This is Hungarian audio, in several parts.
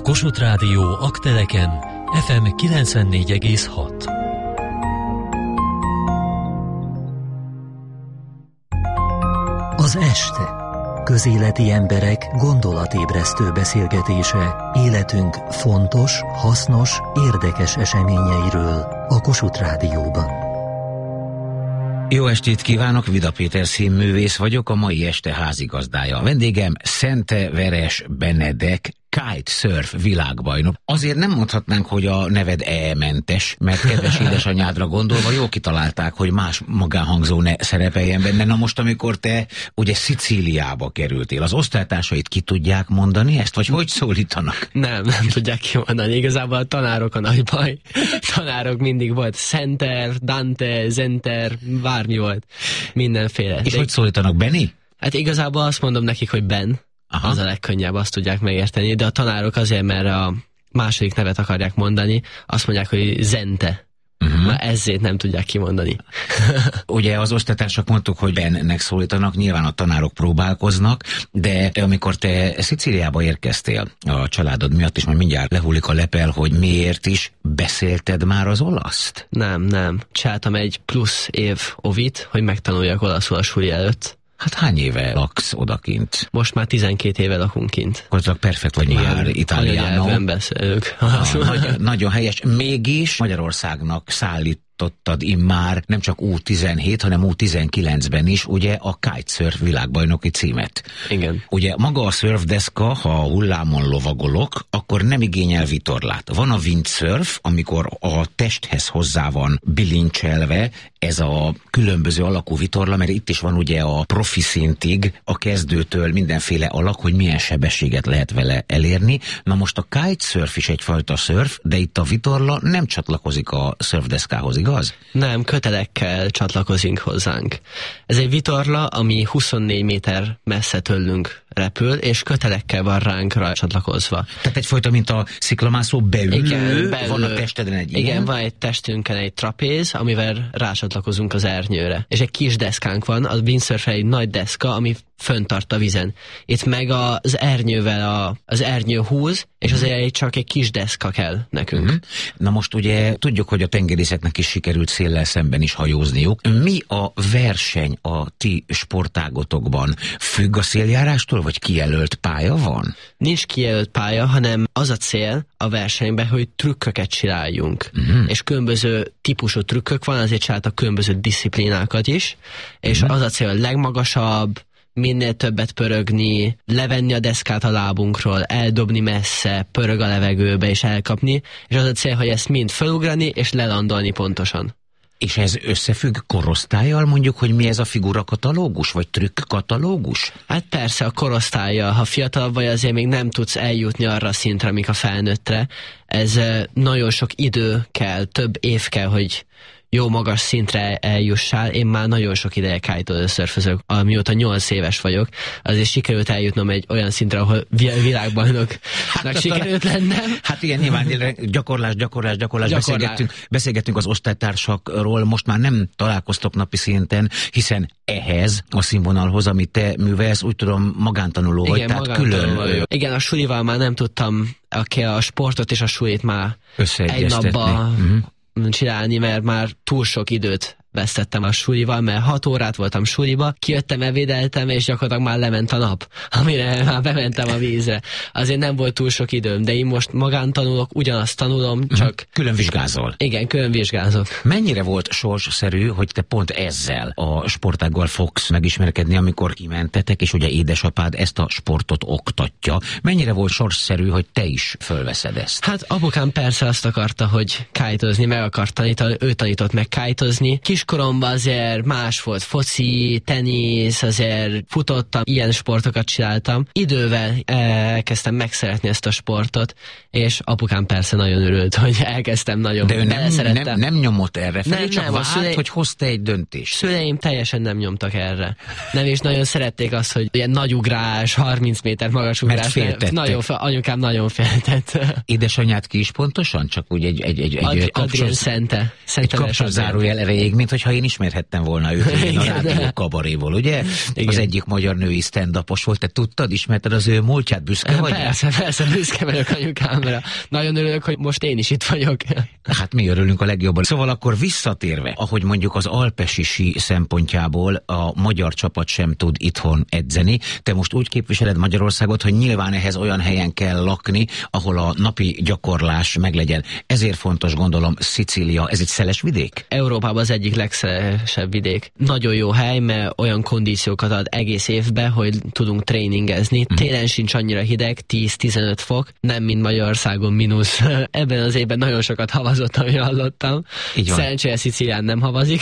Kossuth Rádió Akteleken FM 94,6. Az este. Közéleti emberek gondolatébresztő beszélgetése életünk fontos, hasznos, érdekes eseményeiről a Kossuth Rádióban. Jó estét kívánok, Vida Péter színművész vagyok, a mai este házigazdája. A vendégem Szente Veres Benedek, kitesurf világbajnok. Azért nem mondhatnánk, hogy a neved E-mentes, mert kedves édesanyádra gondolva jól kitalálták, hogy más magánhangzó ne szerepeljen benne. Na most, amikor te ugye Szicíliába kerültél, az osztálytársait ki tudják mondani ezt, vagy hogy szólítanak? Nem tudják kimondani. Igazából a tanárok a nagy baj. Tanárok mindig volt Center, Dante, Zenter, bármi volt. Mindenféle. És hogy szólítanak, Benni? Hát igazából azt mondom nekik, hogy Ben. Aha. Az a legkönnyebb, azt tudják megérteni, de a tanárok azért, mert a második nevet akarják mondani, azt mondják, hogy Zente. Már ezzét nem tudják kimondani. Ugye az osztálytársak mondtuk, hogy Bennek szólítanak, nyilván a tanárok próbálkoznak, de amikor te Szicíliába érkeztél a családod miatt, és majd mindjárt lehullik a lepel, hogy miért is, beszélted már az olaszt? Nem. Csináltam egy plusz év ovit, hogy megtanuljak olaszul a suli előtt. Hát hány éve laksz odakint? Most már 12 éve lakunk kint. Akkor perfekt vagy. Igen, már Italiano. Anyanyelven beszélünk. Nagyon helyes. Mégis Magyarországnak szállítottad immár nem csak U17, hanem U19-ben is ugye a kitesurf világbajnoki címet. Igen. Ugye maga a surfdeszka, ha a hullámon lovagolok, akkor nem igényel vitorlát. Van a windsurf, amikor a testhez hozzá van bilincselve ez a különböző alakú vitorla, mert itt is van ugye a profi szintig, a kezdőtől mindenféle alak, hogy milyen sebességet lehet vele elérni. Na most a kitesurf is egyfajta surf, de itt a vitorla nem csatlakozik a surfdeszkához, igaz? Nem, kötelekkel csatlakozunk hozzánk. Ez egy vitorla, ami 24 méter messze tőlünk repül, és kötelekkel van ránk csatlakozva. Tehát egyfajta, mint a sziklamászó beülő, igen, van a testeden egy ilyen? Igen, van egy testünkön egy trapéz, amivel rácsatlakozunk az ernyőre. És egy kis deszkánk van, a windsurf egy nagy deszka, ami föntart a vizen. Itt meg az ernyővel az ernyő húz, és azért csak egy kis deszka kell nekünk. Na most ugye tudjuk, hogy a tengerészetnek is sikerült széllel szemben is hajózniuk. Mi a verseny a ti sportágotokban? Függ a széljárástól, vagy kijelölt pálya van? Nincs kijelölt pálya, hanem az a cél a versenyben, hogy trükköket csináljunk. És különböző típusú trükkök van, azért csináltak különböző disziplinákat is, és az a cél, a legmagasabb, minél többet pörögni, levenni a deszkát a lábunkról, eldobni messze, pörög a levegőbe és elkapni, és az a cél, hogy ezt mind felugrani és lelandolni pontosan. És ez összefügg korosztállyal, mondjuk, hogy mi ez a figurakatalógus, vagy trükk-katalógus? Hát persze, a korosztállyal. Ha fiatalabb vagy, azért még nem tudsz eljutni arra a szintre, amik a felnőttre. Ez nagyon sok idő kell, több év kell, hogy jó magas szintre eljussál. Én már nagyon sok ideje kite szörfözök, amióta 8 éves vagyok. Azért sikerült eljutnom egy olyan szintre, ahol világbajnoknak sikerült lennem. Hát igen, nyilván gyakorlás. Beszélgettünk az osztálytársakról, most már nem találkoztok napi szinten, hiszen ehhez a színvonalhoz, amit te művelsz, úgy tudom, magántanuló vagy, tehát külön. Igen, a sulival már nem tudtam a sportot és a sulit már egy napban csinálni, mert már túl sok időt vesztettem a sulival, mert 6 órát voltam suliba, kijöttem, evédeltem, és gyakorlatilag már lement a nap, amire már bementem a vízre. Azért nem volt túl sok időm, de én most magántanulok, ugyanazt tanulom, csak... Külön vizsgázol. Igen, külön vizsgázok. Mennyire volt sorsszerű, hogy te pont ezzel a sportággal fogsz megismerkedni, amikor kimentetek, és ugye édesapád ezt a sportot oktatja. Mennyire volt sorsszerű, hogy te is fölveszed ezt? Hát apukám persze azt akarta, hogy kite-ozni, meg akart tanítani, ő tanított meg kite-ozni. Kiskoromban azért más volt, foci, tenisz, azért futottam, ilyen sportokat csináltam. Idővel elkezdtem megszeretni ezt a sportot, és apukám persze nagyon örült, hogy elkezdtem nagyon. De ő nem nyomott erre felé, csak várt, hogy hozta egy döntést. Szüleim teljesen nem nyomtak erre. Nem is nagyon szerették azt, hogy ilyen nagy ugrás, 30 méter magas ugrás. Mert anyukám nagyon féltett. Édesanyád ki is pontosan? Csak úgy egy Szente kapcsolzárójel erejéig, mint hogyha én ismerhettem volna őt a rádió kabaréból, ugye? Igen. Az egyik magyar női stand-upos volt, te tudtad, ismerted az ő múltját, büszke vagy? Persze, büszke vagyok anyukámra. Nagyon örülök, hogy most én is itt vagyok. Hát mi örülünk a legjobban. Szóval akkor visszatérve, ahogy mondjuk az alpesi sí szempontjából a magyar csapat sem tud itthon edzeni, te most úgy képviseled Magyarországot, hogy nyilván ehhez olyan helyen kell lakni, ahol a napi gyakorlás meglegyen. Ezért fontos, gondolom, Szicília. Ez egy szeles vidék? Európában az egyik legszelesebb vidék. Nagyon jó hely, mert olyan kondíciókat ad egész évben, hogy tudunk tréningezni. Télen sincs annyira hideg, 10-15 fok, nem mint Magyarországon mínusz. Ebben az évben nagyon sokat havazott, amit hallottam. Szerencsére Szicílián nem havazik,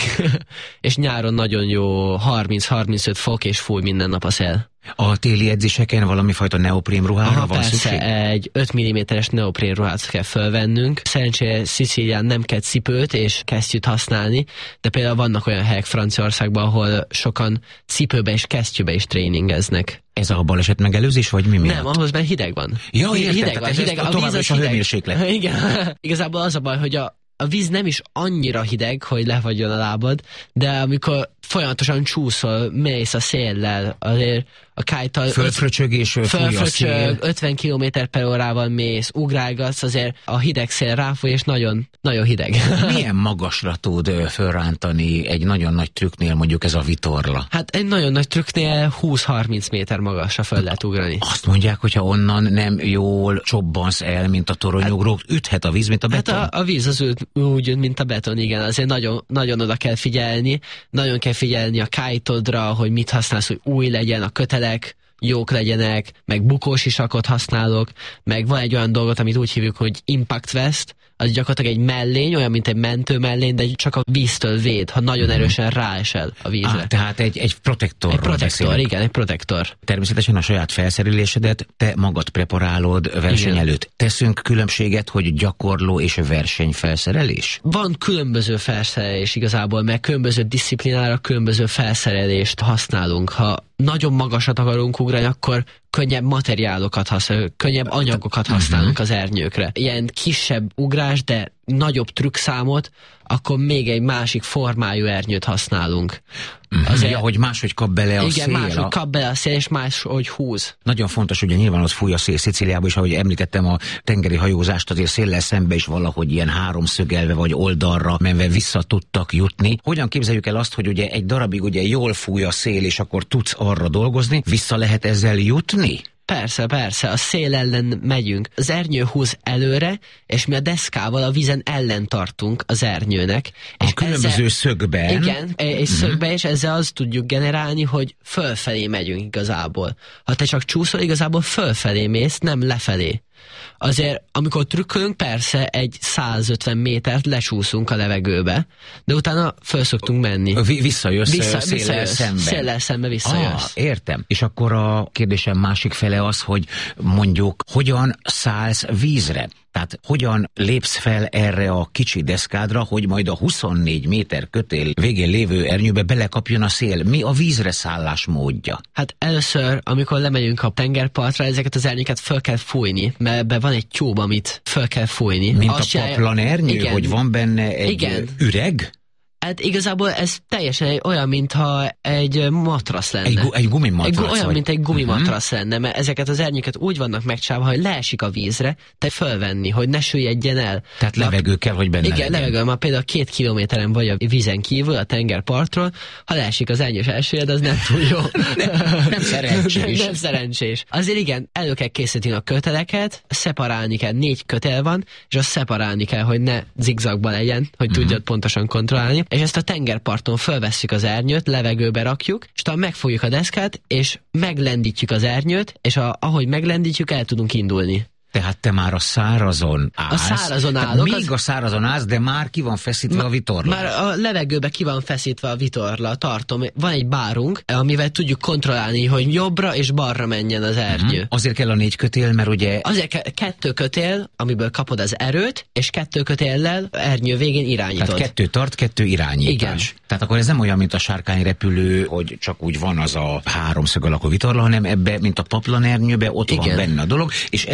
és nyáron nagyon jó 30-35 fok, és fúj minden nap a szél. A téli edzéseken valami fajta neoprén ruhára van szükség? Egy 5 mm-es neoprén ruhát kell fölvennünk. Szerencsére Szicílián nem kell cipőt és kesztyűt használni, de például vannak olyan helyek Franciaországban, ahol sokan cipőbe és kesztyűbe is tréningeznek. Ez a baleset megelőzés, vagy mi miatt? Nem, ahhoz mert hideg van. Ja, hideg van. A víz is a hőmérséklet. Igen. Igazából az a baj, hogy a víz nem is annyira hideg, hogy lefagyjon a lábad, de amikor folyamatosan csúszol, mész a széllel, azért a kite-tal... Fölfröcsög és fúj a szél. 50 km/h mész, ugrálgatsz, azért a hideg szél ráfúj, és nagyon, nagyon hideg. Milyen magasra tud fölrántani egy nagyon nagy trükknél mondjuk ez a vitorla? Hát egy nagyon nagy trükknél 20-30 méter magasra föl lehet ugrani. Azt mondják, hogyha onnan nem jól csobbansz el, mint a toronyugrók, üthet a víz, mint a beton? Hát a víz az úgy, mint a beton, igen. Azért nagyon, nagyon oda kell figyelni, nagyon kell figyelni a kite-odra, hogy mit használsz, hogy új legyen, a kötelek jók legyenek, meg bukós isakot használok, meg van egy olyan dolgot, amit úgy hívjuk, hogy impact vest, az gyakorlatilag egy mellény, olyan, mint egy mentő mellény, de csak a víztől véd, ha nagyon erősen ráesel a vízre. Tehát egy protektor. Egy protektor, igen, egy protektor. Természetesen a saját felszerelésedet te magad preparálod verseny előtt. Teszünk különbséget, hogy gyakorló és versenyfelszerelés? Van különböző felszerelés igazából, mert különböző disziplinára különböző felszerelést használunk. Ha nagyon magasat akarunk ugrani, akkor könnyebb materiálokat használunk, könnyebb anyagokat használunk az ernyőkre. Ilyen kisebb ugrás, de nagyobb trükkszámot, akkor még egy másik formájú ernyőt használunk. Azért, hogy máshogy kap bele a szél. Igen, máshogy kap bele a szél, és máshogy húz. Nagyon fontos, ugye nyilván az fúj a szél Szicíliában, és ahogy említettem a tengeri hajózást, azért széllel szembe is valahogy ilyen háromszögelve vagy oldalra menve vissza tudtak jutni. Hogyan képzeljük el azt, hogy ugye egy darabig ugye jól fúj a szél, és akkor tudsz arra dolgozni, vissza lehet ezzel jutni? Persze, a szél ellen megyünk. Az ernyő húz előre, és mi a deszkával a vízen ellen tartunk az ernyőnek. És különböző szögben. Igen, egy szögben, és ezzel azt tudjuk generálni, hogy fölfelé megyünk igazából. Ha te csak csúszol, igazából fölfelé mész, nem lefelé. Azért, amikor trükkölünk, persze egy 150 métert lecsúszunk a levegőbe, de utána föl szoktunk menni. Visszajössz széllel szembe. Széllel szembe visszajössz. Értem. És akkor a kérdésem másik fele az, hogy mondjuk hogyan szállsz vízre? Tehát hogyan lépsz fel erre a kicsi deszkádra, hogy majd a 24 méter kötél végén lévő ernyőbe belekapjon a szél? Mi a vízre szállás módja? Hát először, amikor lemegyünk a tengerpartra, ezeket az ernyőket föl kell fújni, mert ebben van egy tyúb, amit föl kell fújni. Mint azt a paplan ernyő, igen, hogy van benne egy üreg? Hát igazából ez teljesen olyan, mintha egy matrasz lenne. Egy gumimatrasz. Olyan, mint egy gumimatrasz lenne, mert ezeket az ernyőket úgy vannak megcsinálva, hogy leesik a vízre, te fölvenni, hogy ne süllyedjen el. Tehát levegő kell, hogy benne legyen. Igen, levegő, már például 2 kilométeren vagy a vízen kívül, a tengerpartról, ha leesik az ernyő és elsüllyed, az nem túl jó. nem szerencsés. Nem szerencsés. Azért igen, elő kell készíteni a köteleket, szeparálni kell, 4 kötel van, és azt szeparálni kell, hogy ne zigzagba legyen, hogy tudjad pontosan kontrollálni. És ezt a tengerparton fölvesszük az ernyőt, levegőbe rakjuk, és talán megfogjuk a deszkát, és meglendítjük az ernyőt, és ahogy meglendítjük, el tudunk indulni. Tehát te már a szárazon állsz. A szárazon állok. Még a szárazon állsz, de már ki van feszítve a vitorla. Már a levegőbe ki van feszítve a vitorla, tartom. Van egy bárunk, amivel tudjuk kontrollálni, hogy jobbra és balra menjen az ernyő. Azért kell a 4 kötél, mert ugye... Azért 2 kötél, amiből kapod az erőt, és 2 kötéllel ernyő végén irányítod. Tehát 2 tart, 2 irányítás. Igen. Tehát akkor ez nem olyan, mint a sárkányrepülő, hogy csak úgy van az a háromszög alakú vitorla, hanem ebbe, mint a paplanernyőbe, ott van benne a dolog, és ezzel ugyanúgy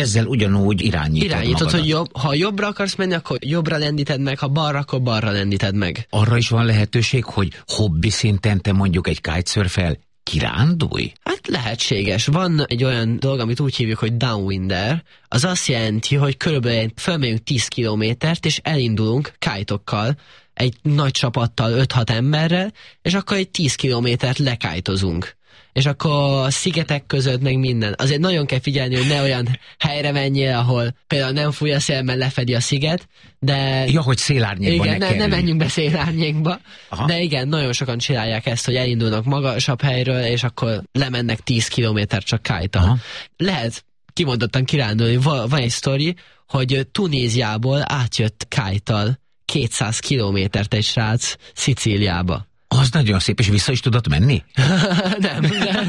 ugyanúgy irányítod hogy ha jobbra akarsz menni, akkor jobbra lendíted meg, ha balra, akkor balra lendíted meg. Arra is van lehetőség, hogy hobbi szinten te mondjuk egy kitesurffel kirándulj? Hát lehetséges. Van egy olyan dolog, amit úgy hívjuk, hogy downwinder. Az azt jelenti, hogy körülbelül felmegyünk 10 kilométert, és elindulunk kite-okkal, egy nagy csapattal, 5-6 emberrel, és akkor egy 10 kilométert lekájtozunk. És akkor a szigetek között meg minden. Azért nagyon kell figyelni, hogy ne olyan helyre menjél, ahol például nem fúj a szél, mert lefedi a sziget, de... Ja, hogy szélárnyékba igen, ne menjünk be szélárnyékba. Aha. De igen, nagyon sokan csinálják ezt, hogy elindulnak magasabb helyről, és akkor lemennek 10 kilométer csak kite-tal. Lehet kimondottan kirándulni. Van egy sztori, hogy Tunéziából átjött kite-tal 200 kilométert egy srác Szicíliába. Az nagyon szép, és vissza is tudott menni? Nem.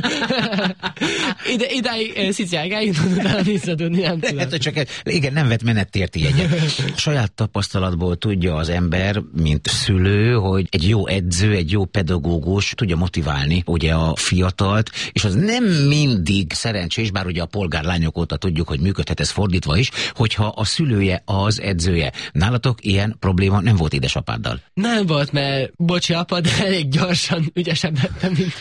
Idáig Szicíliáig eljutottam, utána visszatudni, nem tudom. Lehet, hogy csak igen, nem vett menettérti jegyet. Saját tapasztalatból tudja az ember, mint szülő, hogy egy jó edző, egy jó pedagógus tudja motiválni ugye a fiatalt, és az nem mindig szerencsés, bár ugye a polgárlányok óta tudjuk, hogy működhet ez fordítva is, hogyha a szülője az edzője. Nálatok ilyen probléma nem volt édesapáddal? Nem volt, mert bocsi apa, de elég gyorsan ügyesebb lettem, mint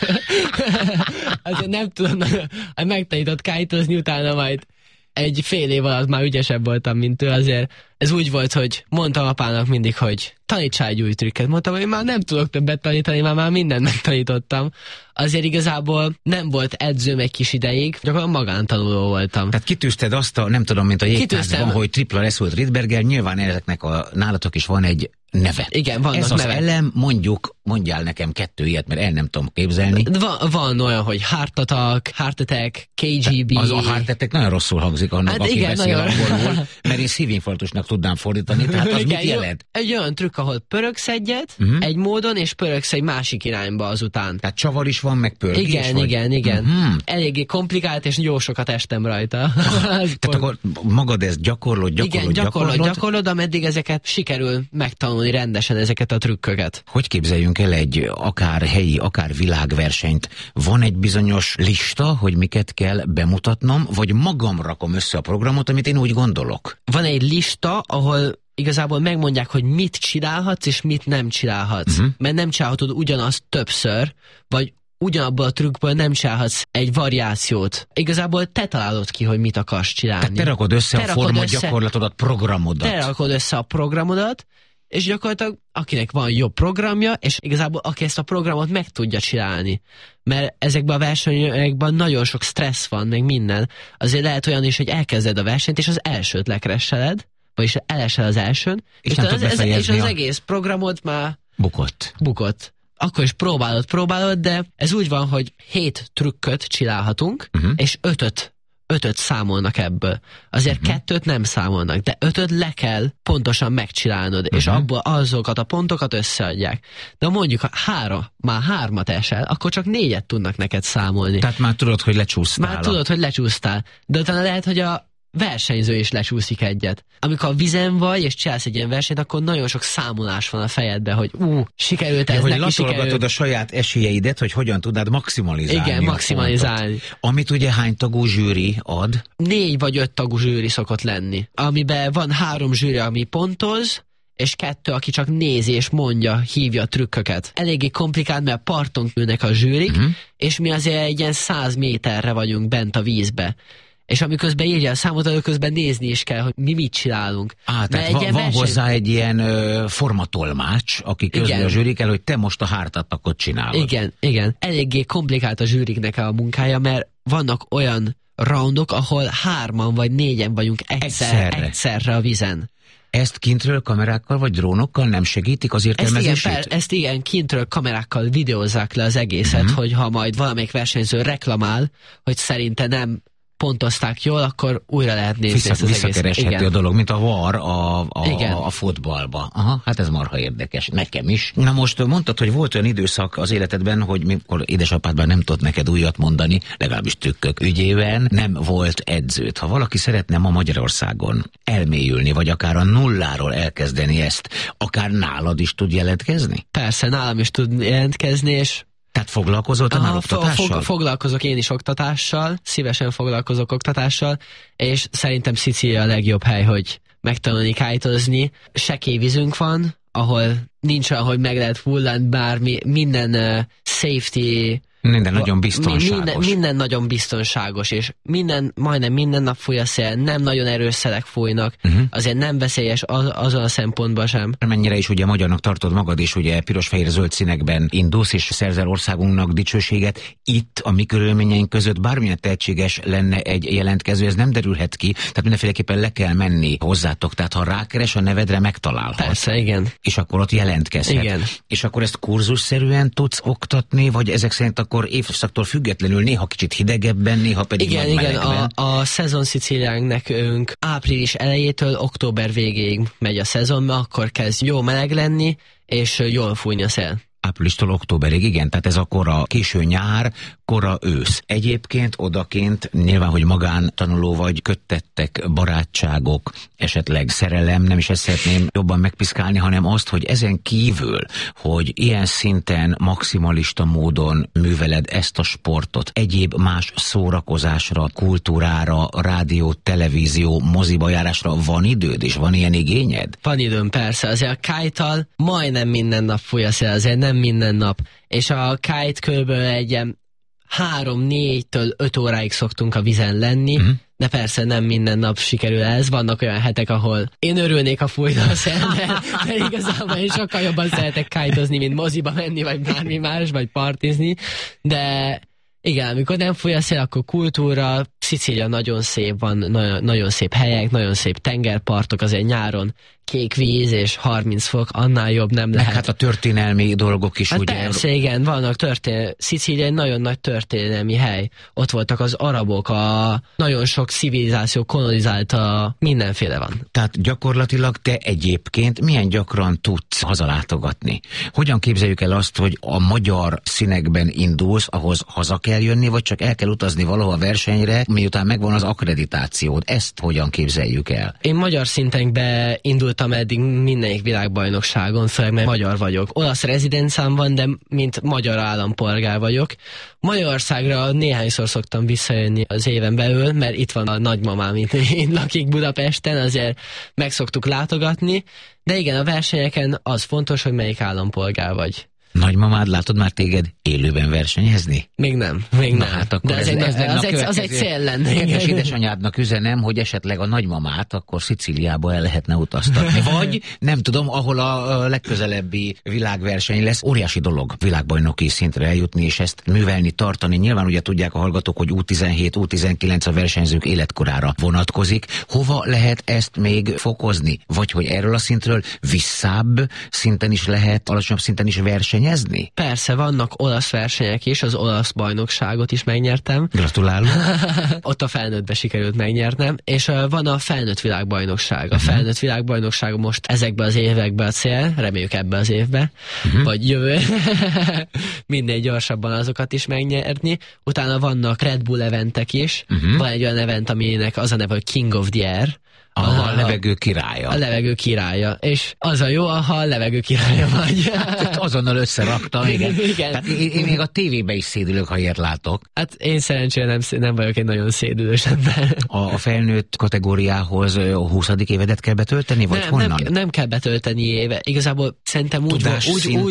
azért nem tudom, megtanított kite-ozni, utána majd egy fél év alatt már ügyesebb voltam, mint ő. Azért ez úgy volt, hogy mondtam apának mindig, hogy tanítsál egy új trükket. Mondtam, hogy már nem tudok többet tanítani, már mindent megtanítottam. Azért igazából nem volt edzőm egy kis ideig, gyakorlatilag magántanuló voltam. Tehát kitűzted azt a, nem tudom, mint a jégtázban, hogy tripla Result Rydberger, nyilván ezeknek nálatok is van egy neve. Igen, vannak ez az nevek. elem, mondjál nekem 2 ilyet, mert el nem tudom képzelni. Van olyan, hogy Heart Attack, KGB. Az a Heart Attack nagyon rosszul hangzik annak, hát aki igen, beszél angolul, mert én szívinfarktusnak tudnám fordítani, tehát az mit jelent? Egy olyan trükk, ahol pörögsz egyet, egy módon, és pörögsz egy másik irányba azután. Tehát csavar is van, meg pörgés? Igen. Eléggé komplikált, és jó sokat estem rajta. Tehát akkor magad ezt gyakorlod, ameddig ezeket sikerül megtanulni rendesen, ezeket a trükköket. Hogy képzeljünk el egy akár helyi, akár világversenyt? Van egy bizonyos lista, hogy miket kell bemutatnom, vagy magam rakom össze a programot, amit én úgy gondolok? Van egy lista, ahol igazából megmondják, hogy mit csinálhatsz, és mit nem csinálhatsz. Mert nem csinálhatod ugyanazt többször, vagy ugyanabból a trükkből nem csinálhatsz egy variációt. Igazából te találod ki, hogy mit akarsz csinálni. Tehát te rakod össze a forma gyakorlatodat, programodat. Te rakod össze a programodat, és gyakorlatilag akinek van jobb programja, és igazából aki ezt a programot meg tudja csinálni. Mert ezekben a versenyekben nagyon sok stressz van, meg minden. Azért lehet olyan is, hogy elkezded a versenyt, és az elsőt lekresseled, vagyis elesel az elsőn, és az egész programod már bukott. Akkor is próbálod, de ez úgy van, hogy 7 trükköt csinálhatunk, és 5-öt számolnak ebből. Azért 2-t nem számolnak, de 5-öt le kell pontosan megcsinálnod, és abból azokat a pontokat összeadják. De mondjuk, ha már 3-at esel, akkor csak 4-et tudnak neked számolni. Tehát már tudod, hogy lecsúsztál. De utána lehet, hogy a versenyző is lecsúszik egyet. Amikor a vizen vagy, és csinálsz egy ilyen versenyt, akkor nagyon sok számolás van a fejedben, hogy sikerült ez, neki sikerült. Hogy latolgatod a saját esélyeidet, hogy hogyan tudnád maximalizálni. Igen, maximalizálni. Amit ugye hány tagú zsűri ad? 4 vagy 5 tagú zsűri szokott lenni. Amiben van 3 zsűri, ami pontoz, és 2, aki csak nézi és mondja, hívja a trükköket. Eléggé komplikált, mert parton ülnek a zsűrik, és mi azért egy ilyen 100 méterre vagyunk bent a vízbe. És amiközben írja a számot, közben nézni is kell, hogy mi mit csinálunk. Tehát van hozzá egy ilyen formatolmács, aki közben a zsűrikkel, hogy te most a Heart Attackot csinálod. Igen. Eléggé komplikált a zsűriknek a munkája, mert vannak olyan roundok, ahol 3-an vagy 4-en vagyunk egyszerre a vízen. Ezt kintről kamerákkal vagy drónokkal nem segítik az értelmezését? Ezt igen, kintről kamerákkal videózzák le az egészet, hogy ha majd valamelyik versenyző reklamál, hogy szerinte nem pontozták jól, akkor újra lehet nézni ezt az visszakereshető a dolog, mint a VAR a fotballba. Aha, hát ez marha érdekes. Nekem is. Na most mondtad, hogy volt olyan időszak az életedben, hogy mikor édesapádban nem tudott neked újat mondani, legalábbis trükkök ügyében, nem volt edzőt. Ha valaki szeretne ma Magyarországon elmélyülni, vagy akár a nulláról elkezdeni ezt, akár nálad is tud jelentkezni? Persze, nálam is tud jelentkezni, és Tehát foglalkozol te már oktatással? Foglalkozok én is oktatással, szívesen foglalkozok oktatással, és szerintem Szicília a legjobb hely, hogy megtanulni kite-ozni. Sekély vízünk van, ahol nincs olyan, hogy meg lehet hullani bármi, minden safety... Minden nagyon biztonságos. Minden nagyon biztonságos, és majdnem minden nap fúj a szél, nem nagyon erős szelek fújnak, azért nem veszélyes azon a szempontból sem. Mennyire is ugye magyarnak tartod magad, és ugye piros-fehér-zöld színekben indulsz, és szerzel országunknak dicsőséget. Itt a mi körülményeink között bármilyen tehetséges lenne egy jelentkező, ez nem derülhet ki, tehát mindenféleképpen le kell menni hozzátok, tehát ha rákeres a nevedre, megtalálhat. Persze, igen. És akkor ott jelentkezhet. Igen. És akkor ezt kurzusszerűen tudsz oktatni, vagy ezek szerint akkor évszaktól függetlenül néha kicsit hidegebben, néha pedig igen, a szezon Szicílián nekünk április elejétől október végéig megy a szezon, mert akkor kezd jó meleg lenni, és jól fújni a szél. Áprilistól októberig, igen, tehát ez akkor a késő nyár, kora ősz. Egyébként odaként nyilván, hogy magántanuló vagy, köttettek barátságok, esetleg szerelem, nem is ezt szeretném jobban megpiszkálni, hanem azt, hogy ezen kívül, hogy ilyen szinten maximalista módon műveled ezt a sportot, egyéb más szórakozásra, kultúrára, rádió, televízió, moziba járásra van időd, és van ilyen igényed? Van időm, persze, azért a kite-tal majdnem minden nap fúj a szél, azért nem minden nap, és a kite körülbelül egy 3-4-től 5 óráig szoktunk a vízen lenni, de persze nem minden nap sikerül ez. Vannak olyan hetek, ahol én örülnék, ha fújna a szél, de igazából én sokkal jobban szeretek kite-ozni, mint moziba menni, vagy bármi más, vagy partizni, de igen, amikor nem fúj a szél, akkor kultúra, Szicília nagyon szép, van nagyon szép helyek, nagyon szép tengerpartok, azért nyáron kék víz és 30 fok, annál jobb nem lehet. Hát a történelmi dolgok is, hát ugye? Persze, igen, vannak Szicília egy nagyon nagy történelmi hely. Ott voltak az arabok, nagyon sok civilizáció kolonizálta, mindenféle van. Tehát gyakorlatilag te egyébként milyen gyakran tudsz hazalátogatni? Hogyan képzeljük el azt, hogy a magyar színekben indulsz, ahhoz haza kell jönni, vagy csak el kell utazni valahol versenyre, miután megvan az akkreditációd? Ezt hogyan képzeljük el? Én magyar szintekbe indultam eddig mindenik világbajnokságon, főleg mert magyar vagyok. Olasz rezidenciám van, de mint magyar állampolgár vagyok. Magyarországra néhányszor szoktam visszajönni az éven belül, mert itt van a nagymamám, itt lakik Budapesten, azért meg szoktuk látogatni, de igen, a versenyeken az fontos, hogy melyik állampolgár vagy. Nagymamád, látod már téged élőben versenyezni? Még nem. Hát akkor de az egy cél lenne. Kedves édesanyádnak üzenem, hogy esetleg a nagymamát akkor Szicíliába el lehetne utaztatni. Vagy nem tudom, ahol a legközelebbi világverseny lesz. Óriási dolog világbajnoki szintre eljutni, és ezt művelni, tartani. Nyilván ugye tudják a hallgatók, hogy U17, U19 a versenyzők életkorára vonatkozik. Hova lehet ezt még fokozni? Vagy hogy erről a szintről visszább szinten is lehet, alacsonyabb szinten is versenyezni? Persze, vannak olasz versenyek is, az olasz bajnokságot is megnyertem. Gratulálok! Ott a felnőttbe sikerült megnyernem, és van a felnőtt világbajnokság. A felnőtt világbajnokság most ezekben az években a cél, reméljük ebben az évben, vagy jövő, minél gyorsabban azokat is megnyerni. Utána vannak Red Bull eventek is, van egy olyan event, aminek az a neve, hogy King of the Air, a levegő királya. A levegő királya. És az a jó, ha a levegő királya vagy. Azonnal összeraktam, igen. Tehát én még a tévébe is szédülök, ha ilyet látok. Hát én szerencsére nem vagyok egy nagyon szédülős ember. A felnőtt kategóriához a 20. évedet kell betölteni, vagy honnan? Nem kell betölteni éve. Igazából szerintem tudás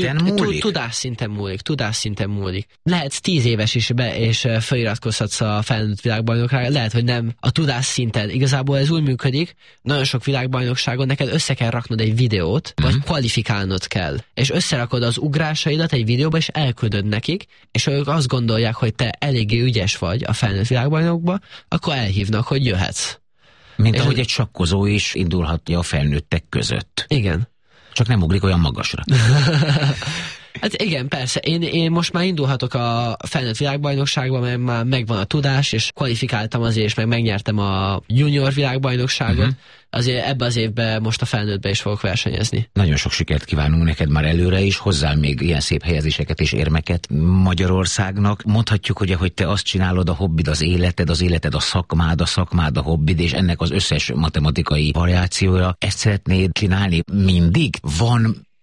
szinten múlik. Lehetsz 10 éves is és feliratkozhatsz a felnőtt világbajnokra. Lehet, hogy nem a tudás szinten. Igazából ez úgy működik, nagyon sok világbajnokságon neked össze kell raknod egy videót, vagy kvalifikálnod kell. És összerakod az ugrásaidat egy videóba, és elküldöd nekik, és ők azt gondolják, hogy te eléggé ügyes vagy a felnőtt világbajnokba, akkor elhívnak, hogy jöhetsz. Mint ahogy egy sakkozó is indulhatja a felnőttek között. Igen. Csak nem ugrik olyan magasra. Hát igen, persze. Én most már indulhatok a felnőtt világbajnokságba, mert már megvan a tudás, és kvalifikáltam azért, és megnyertem a junior világbajnokságot. Azért ebbe az évben most a felnőttbe is fogok versenyezni. Nagyon sok sikert kívánunk neked már előre is, hozzá még ilyen szép helyezéseket és érmeket Magyarországnak. Mondhatjuk, ugye, hogy te azt csinálod, a hobbid az életed a szakmád a hobbid, és ennek az összes matematikai variációja. Ezt szeretnéd csinálni mindig? Van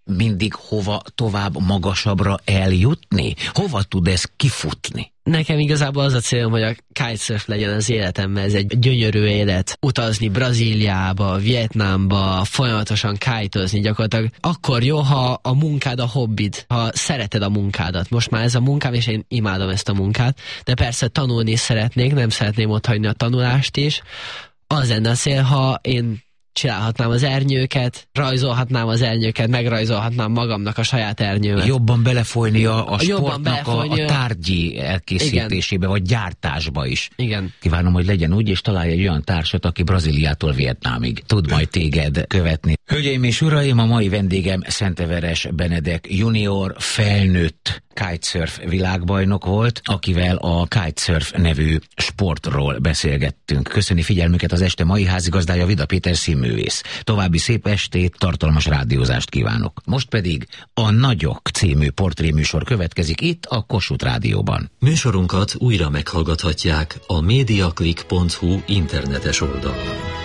mindig hova tovább, magasabbra eljutni? Hova tud ez kifutni? Nekem igazából az a célom, hogy a kitesurf legyen az életemben, ez egy gyönyörű élet. Utazni Brazíliába, Vietnámba, folyamatosan kiteozni gyakorlatilag. Akkor jó, ha a munkád a hobbid, ha szereted a munkádat. Most már ez a munkám, és én imádom ezt a munkát, de persze tanulni szeretnék, nem szeretném otthagyni a tanulást is. Az lenne a cél, ha én csinálhatnám az ernyőket, rajzolhatnám az ernyőket, megrajzolhatnám magamnak a saját ernyőmet. Jobban belefolyni a sportnak a tárgyi elkészítésébe, igen, vagy gyártásba is. Igen. Kívánom, hogy legyen úgy, és találj egy olyan társat, aki Brazíliától Vietnámig tud majd téged követni. Hölgyeim és uraim, a mai vendégem Szente Veres Benedek junior felnőtt kitesurf világbajnok volt, akivel a kitesurf nevű sportról beszélgettünk. Köszöni figyelmüket az este mai házigazdája, Vida Péter színművész. További szép estét, tartalmas rádiózást kívánok. Most pedig a Nagyok című portréműsor következik itt a Kossuth Rádióban. Műsorunkat újra meghallgathatják a mediaclick.hu internetes oldalon.